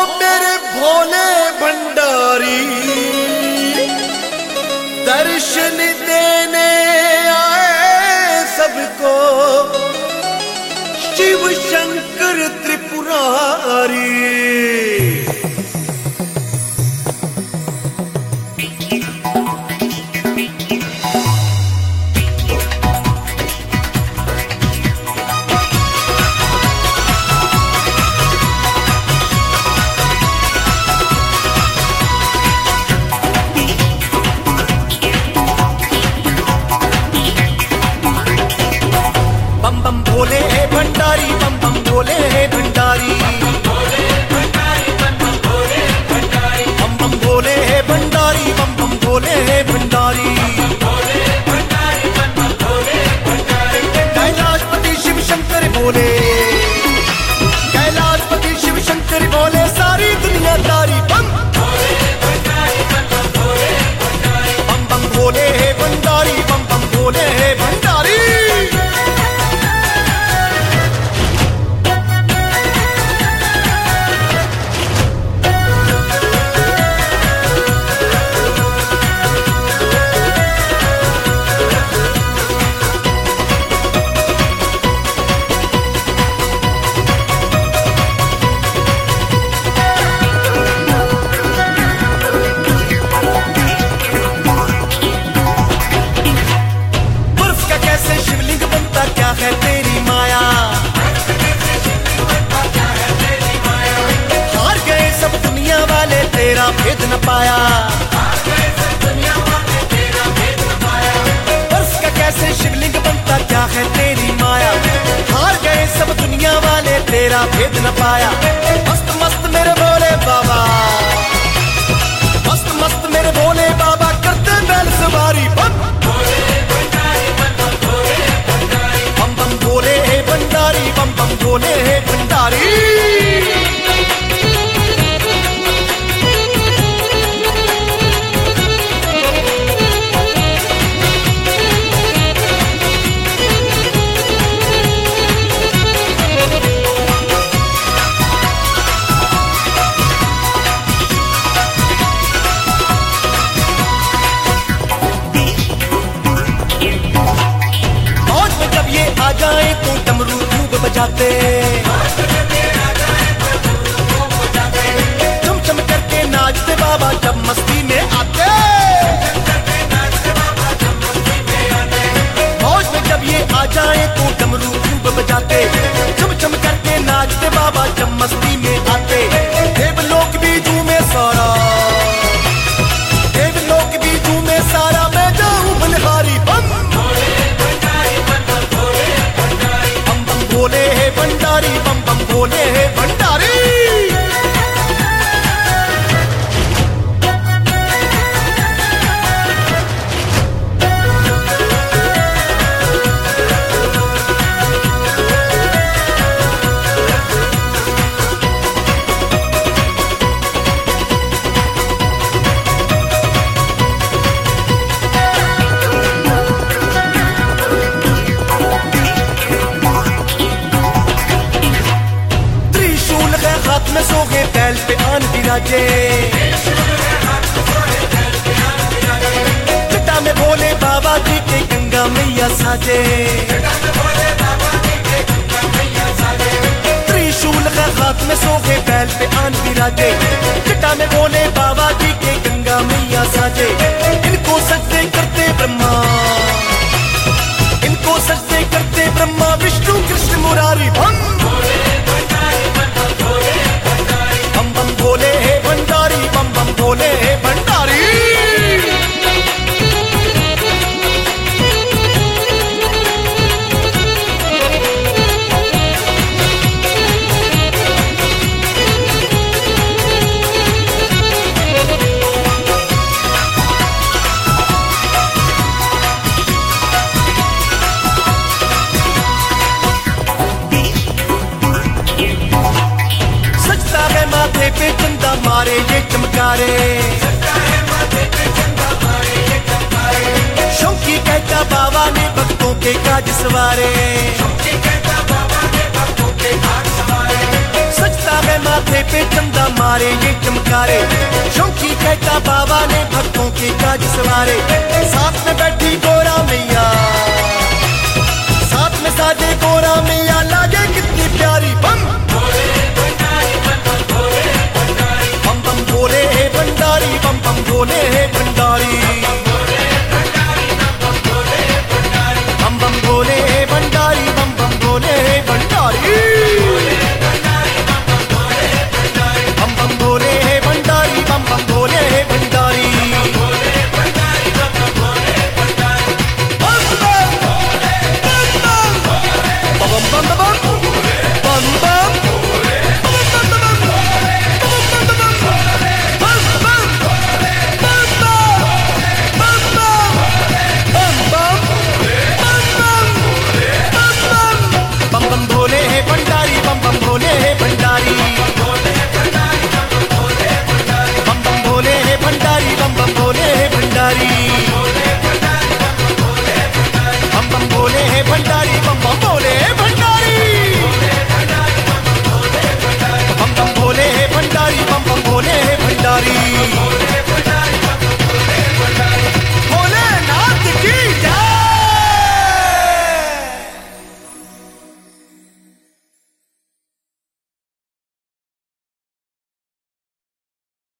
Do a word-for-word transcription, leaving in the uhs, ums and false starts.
मेरे भोले भंडारी दर्शन देने आए सबको शिव शंकर त्रिपुरारी। बम बम भोले भंडारी, बम बम भोले भंडारी, बम बम भोले भंडारी, बम बम भोले भंडारी। कैलाशपति शिव शंकर भोले, कैलाशपति शिव शंकर भोले, सारी दुनिया तारी। बम बम बम भोले भंडारी, बम बम भोले भंडारी। है तेरी माया, हार गए सब दुनिया वाले, तेरा भेद न पाया। बर्फ का कैसे शिवलिंग बनता, क्या है तेरी माया, हार गए सब दुनिया वाले, तेरा भेद न पाया। मस्त मस्त मेरे भोले बाबा, मस्त मस्त मेरे भोले बाबा, करते बैल सवारी। बम भोले भंडारी, बम बम भोले भंडारी। आ जाए तो डमरू खूब बजाते, चम चम करके नाचते बाबा जब मस्ती में आते। मौज में जब ये आ जाए तो डमरू खूब बजाते, चम चम करके नाचते बाबा जब मस्ती में आते। देवलोक भी झूमे सारा, देवलोक भी झूमे सारा, मैं जाऊं बलिहारी। बम भोले भंडारी, बम बम भोले भंडारी। हाथ में सोगे बैल पे आन विराजे, जटा में भोले बाबा जी के गंगा मैया साजे। त्रिशूल है हाथ में सोगे बैल पे आन विराजे, जटा में भोले बाबा जी के गंगा मैया साजे। इनको सजदे करते ब्रह्मा, इनको सजदे करते ब्रह्मा, विष्णु कृष्ण मुरारी। बम भोले भंडारी, बम बम भोले भंडारी। माथे पे चंदा मारे ये चमकारे, शौकी कहता बाबा ने भक्तों के काज सवारे। सजता है माथे पे चंदा मारे मारे ये चमकारे, शौकी कहता बाबा ने भक्तों के काज सवारे। साथ में बैठी गोरा मैया, साथ में साजे गोरा मैया, लागे कितनी प्यारी। बम बम बम भोले हे भंडारी, बम बम भोले हे भंडारी।